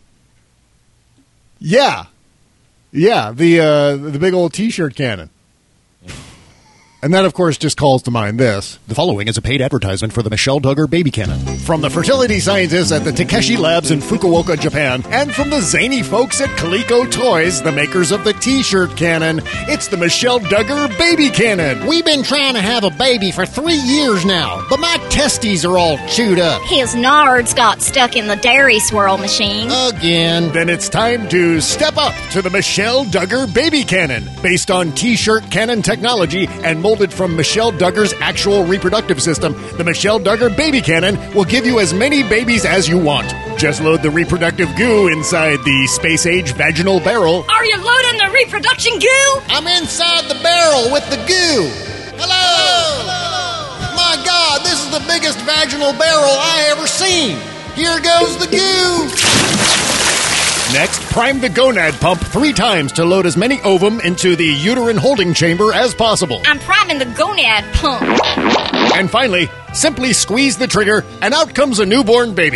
Yeah, yeah. The uh, the big old T-shirt cannon. And that, of course, just calls to mind this. The following is a paid advertisement for the Michelle Duggar baby cannon. From the fertility scientists at the Takeshi Labs in Fukuoka, Japan, and from the zany folks at Coleco Toys, the makers of the T-shirt cannon, it's the Michelle Duggar baby cannon. We've been trying to have a baby for three years now, but my testes are all chewed up. His nards got stuck in the dairy swirl machine. Again. Then it's time to step up to the Michelle Duggar baby cannon, based on T-shirt cannon technology and molded from Michelle Duggar's actual reproductive system. The Michelle Duggar baby cannon will give you as many babies as you want. Just load the reproductive goo inside the space-age vaginal barrel. Are you loading the reproduction goo? I'm inside the barrel with the goo. Hello! Hello! My God, this is the biggest vaginal barrel I ever seen. Here goes the goo. Next, prime the gonad pump three times to load as many ovum into the uterine holding chamber as possible. I'm priming the gonad pump. And finally, simply squeeze the trigger, and out comes a newborn baby.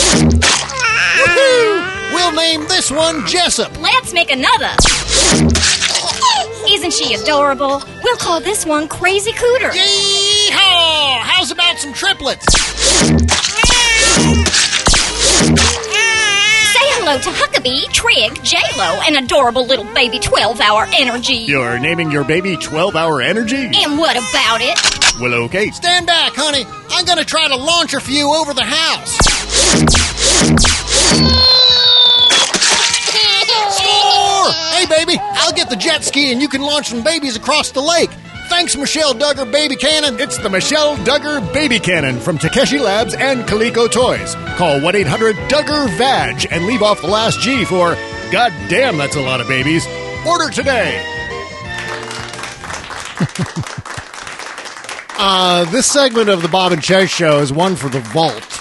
Woohoo! We'll name this one Jessup. Let's make another. Isn't she adorable? We'll call this one Crazy Cooter. Yee-haw! How's about some triplets? Hello to Huckabee, Trig, J-Lo, and adorable little baby twelve-hour Energy. You're naming your baby twelve-hour Energy? And what about it? Well, okay. Stand back, honey. I'm going to try to launch a few over the house. Score! Hey, baby, I'll get the jet ski and you can launch some babies across the lake. Thanks, Michelle Duggar Baby Cannon. It's the Michelle Duggar Baby Cannon from Takeshi Labs and Coleco Toys. Call one eight hundred Duggar Vag and leave off the last G for, God damn, that's a lot of babies. Order today. uh, this segment of the Bob and Ches Show is one for the vault.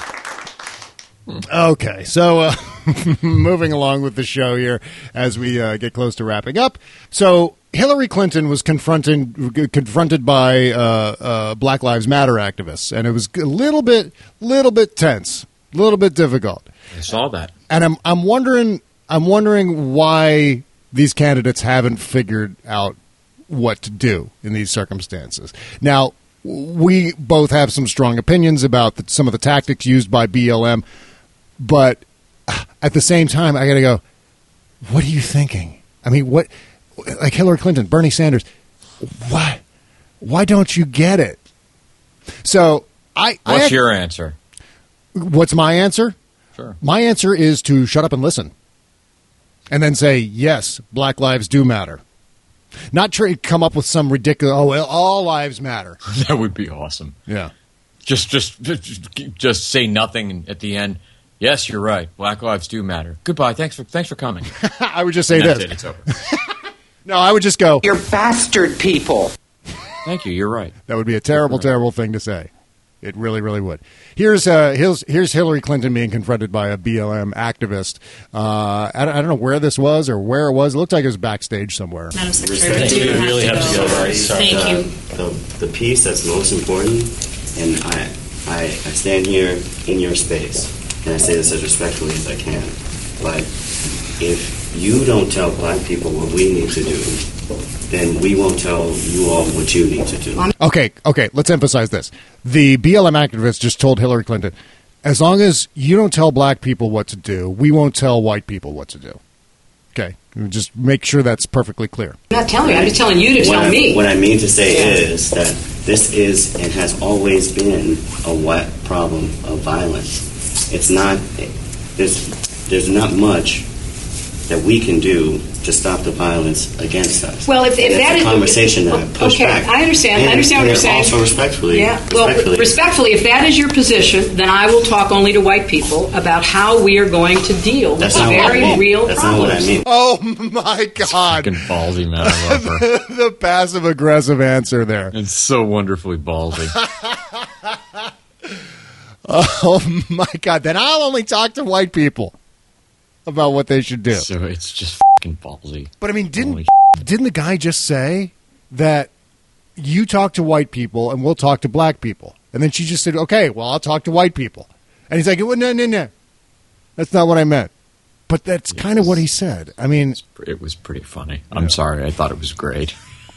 Okay, so uh, moving along with the show here as we uh, get close to wrapping up. So Hillary Clinton was confronted confronted by uh, uh, Black Lives Matter activists, and it was a little bit, little bit tense, a little bit difficult. I saw that, and I'm I'm wondering I'm wondering why these candidates haven't figured out what to do in these circumstances. Now, we both have some strong opinions about the, some of the tactics used by B L M, but at the same time, I got to go, what are you thinking? I mean, what? Like Hillary Clinton, Bernie Sanders, why, why don't you get it? So I. What's I, your answer? What's my answer? Sure. My answer is to shut up and listen, and then say yes, Black lives do matter. Not try to come up with some ridiculous. Oh, well, all lives matter. That would be awesome. Yeah. Just, just, just, just say nothing at the end. Yes, you're right. Black lives do matter. Goodbye. Thanks for, thanks for coming. I would just say and that's this. It. It's over. No, I would just go, you're bastard people. Thank you. You're right. That would be a terrible, right. terrible thing to say. It really, really would. Here's uh, here's, here's Hillary Clinton being confronted by a B L M activist. Uh, I, don't, I don't know where this was or where it was. It looked like it was backstage somewhere. Madam Secretary, Thank you. You really have to go. Right. Thank the, you. The, the piece that's most important, and I, I, I stand here in your space, and I say this as respectfully as I can, but if you don't tell black people what we need to do, then we won't tell you all what you need to do. Okay, okay, let's emphasize this. The B L M activist just told Hillary Clinton, as long as you don't tell black people what to do, we won't tell white people what to do. Okay, just make sure that's perfectly clear. I'm not telling you, I'm just telling you to what tell I, me. What I mean to say yeah. is that this is and has always been a white problem of violence. It's not, there's, there's not much that we can do to stop the violence against us. Well, if, if and that it's is a conversation that I push okay, back. I understand. And, I understand what you're saying. Also, respectfully, yeah. Well, respectfully, respectfully, if that is your position, then I will talk only to white people about how we are going to deal That's with not what I very mean. real That's problems. not what I mean. Oh my God! Fucking ballsy, man. I love her. the, the passive aggressive answer there. It's so wonderfully ballsy. Oh my God! Then I'll only talk to white people about what they should do. So it's just fucking ballsy. But I mean, didn't Holy didn't the guy just say that you talk to white people and we'll talk to black people? And then she just said, "Okay, well, I'll talk to white people." And he's like, "Well, no, no, no, that's not what I meant." But that's kind of what he said. I mean, it was pretty funny. I'm sorry. I thought it was great.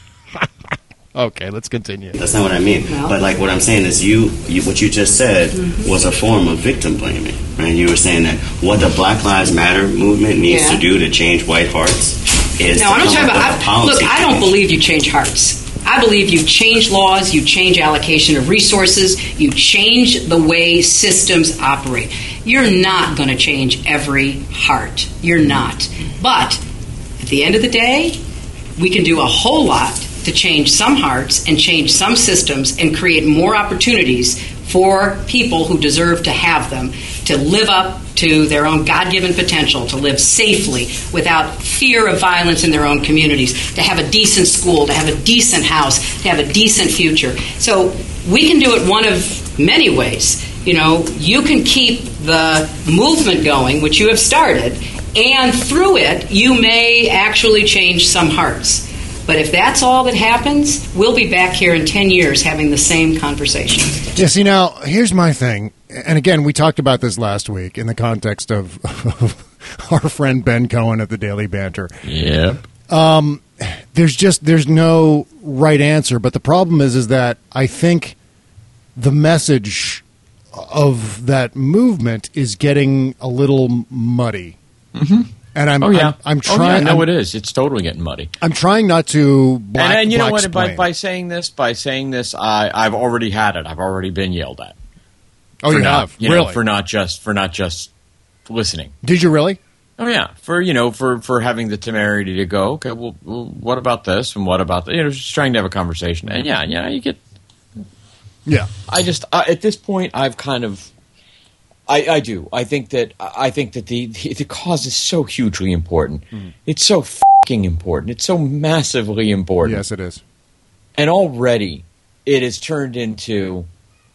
Okay, let's continue. That's not what I mean. No. But like what I'm saying is, you, you what you just said Mm-hmm. was a form of victim blaming, right? You were saying that what the Black Lives Matter movement needs Yeah. to do to change white hearts is No, to I'm not come talking up about. with a I, policy look, I don't change. believe you change hearts. I believe you change laws, you change allocation of resources, you change the way systems operate. You're not going to change every heart. You're not. But at the end of the day, we can do a whole lot to change some hearts and change some systems and create more opportunities for people who deserve to have them to live up to their own God-given potential, to live safely without fear of violence in their own communities, to have a decent school, to have a decent house, to have a decent future. So we can do it one of many ways. You know, you can keep the movement going, which you have started, and through it, you may actually change some hearts. But if that's all that happens, we'll be back here in ten years having the same conversation. Yeah, see, now, here's my thing. And again, we talked about this last week in the context of our friend Ben Cohen at the Daily Banter. Yep. Um, there's just, there's no right answer. But the problem is, is that I think the message of that movement is getting a little muddy. Mm-hmm. And I'm, oh, yeah. I'm, I'm Oh, trying. yeah, no, I'm, it is. It's totally getting muddy. I'm trying not to black, and, and you know black what? By, explain. by saying this, by saying this, I, I've already had it. I've already been yelled at. Oh, For you not, have? You know, Really? for not just for not just listening. Did you really? Oh yeah, for you know, for, for having the temerity to go. Okay, well, well, what about this and what about that? You know, just trying to have a conversation. And yeah, yeah, you get. Yeah. I just uh, at this point, I've kind of. I, I do. I think that I think that the, the, the cause is so hugely important. Mm-hmm. It's so fucking important. It's so massively important. Yes, it is. And already, it has turned into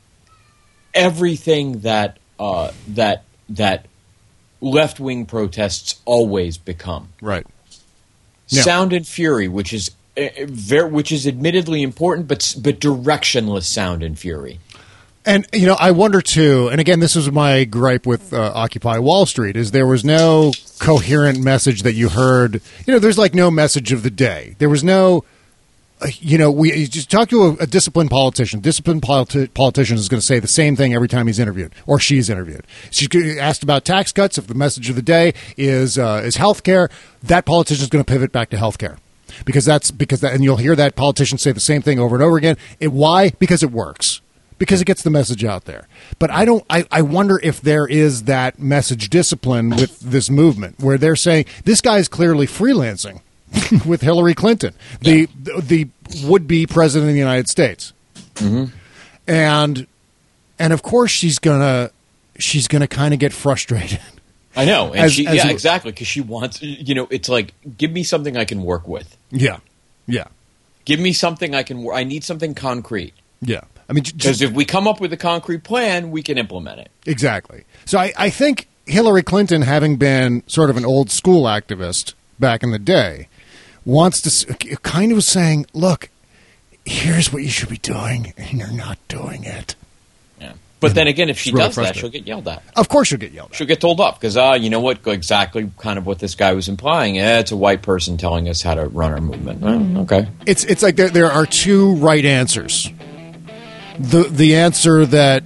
everything that uh, that that left wing protests always become. Right. Yeah. Sound and fury, which is uh, very, which is admittedly important, but but directionless sound and fury. And, you know, I wonder, too, and again, this was my gripe with uh, Occupy Wall Street, is there was no coherent message that you heard. You know, there's like no message of the day. There was no, uh, you know, we you just talk to a, a disciplined politician. Disciplined politi- politician is going to say the same thing every time he's interviewed or she's interviewed. She's asked about tax cuts. If the message of the day is uh, is health care, that politician is going to pivot back to health care. Because that's because that, and you'll hear that politician say the same thing over and over again. It, why? Because it works. Because it gets the message out there. But I don't. I, I wonder if there is that message discipline with this movement where they're saying this guy is clearly freelancing with Hillary Clinton, the the, the would-be president of the United States, mm-hmm. and and of course she's gonna she's gonna kind of get frustrated. I know, and As- she, as yeah, a- exactly, because she wants. You know, it's like give me something I can work with. Yeah, yeah, Give me something I can. wor- I need something concrete. yeah. I mean, j- Because if we come up with a concrete plan, we can implement it. Exactly. So I, I think Hillary Clinton, having been sort of an old school activist back in the day, wants to s- kind of saying, look, here's what you should be doing, and you're not doing it. Yeah. But then again, if she It's really does that, frustrating. she'll get yelled at. Of course she'll get yelled at. She'll get told off because, uh, you know what, exactly kind of what this guy was implying. Eh, it's a white person telling us how to run our movement. Oh, okay. It's, it's like there, there are two right answers. The the answer that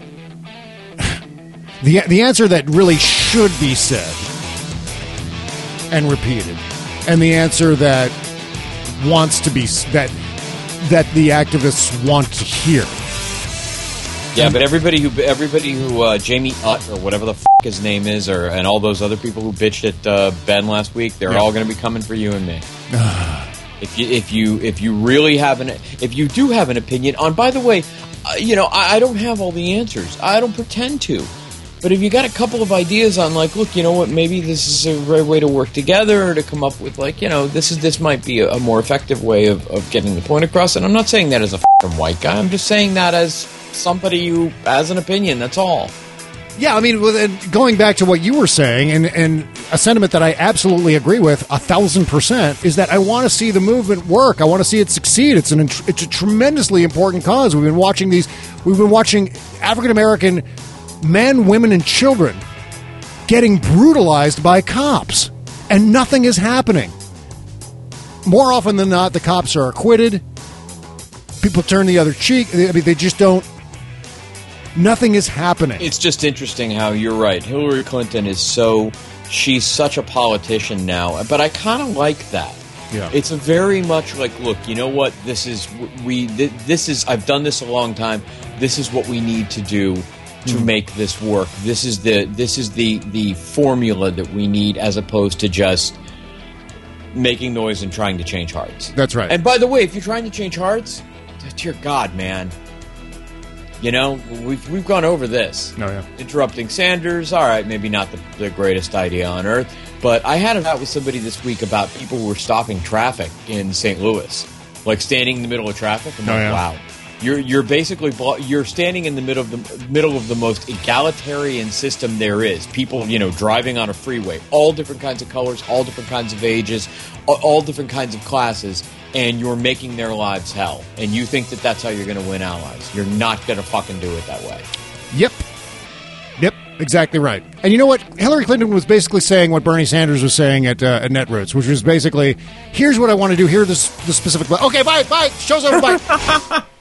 the the answer that really should be said and repeated, and the answer that wants to be that that the activists want to hear. Yeah, but everybody who everybody who uh, Jamie Utt or whatever the f- his name is, or and all those other people who bitched at uh, Ben last week, they're Yeah. all going to be coming for you and me. if you if you if you really have an if you do have an opinion on, by the way, uh, you know I, I don't have all the answers. I don't pretend to. But if you got a couple of ideas on, like, look, you know what, maybe this is a right way to work together, or to come up with, like, you know, this is this might be a, a more effective way of, of getting the point across. And I'm not saying that as a f***ing white guy. I'm just saying that as somebody who has an opinion. That's all. Yeah, I mean, with- and going back to what you were saying, and, and a sentiment that I absolutely agree with a thousand percent, is that I want to see the movement work. I want to see it succeed. It's an it's a tremendously important cause. We've been watching these. We've been watching African American men, women, and children getting brutalized by cops, and nothing is happening. More often than not, the cops are acquitted. People turn the other cheek. I mean, they just don't. Nothing is happening. It's just interesting how you're right. Hillary Clinton is so, she's such a politician now, but I kind of like that. Yeah. It's a very much like, look, you know what? This is, we, this is, I've done this a long time. This is what we need to do to Mm. make this work. This is the, this is the, the formula that we need, as opposed to just making noise and trying to change hearts. That's right. And by the way, if you're trying to change hearts, dear God, man. You know, we've we've gone over this. Oh, yeah. Interrupting Sanders, all right, maybe not the, the greatest idea on earth, but I had a chat with somebody this week about people who were stopping traffic in Saint Louis, like standing in the middle of traffic. I'm Oh, like, yeah. wow, you're you're basically blo- you're standing in the middle of the middle of the most egalitarian system there is. People, you know, driving on a freeway, all different kinds of colors, all different kinds of ages, all, all different kinds of classes. And you're making their lives hell. And you think that that's how you're going to win allies. You're not going to fucking do it that way. Yep. Yep, exactly right. And you know what? Hillary Clinton was basically saying what Bernie Sanders was saying at, uh, at Netroots, which was basically, here's what I want to do. Here are the, s- the specific... Okay, bye, bye. Show's over, bye.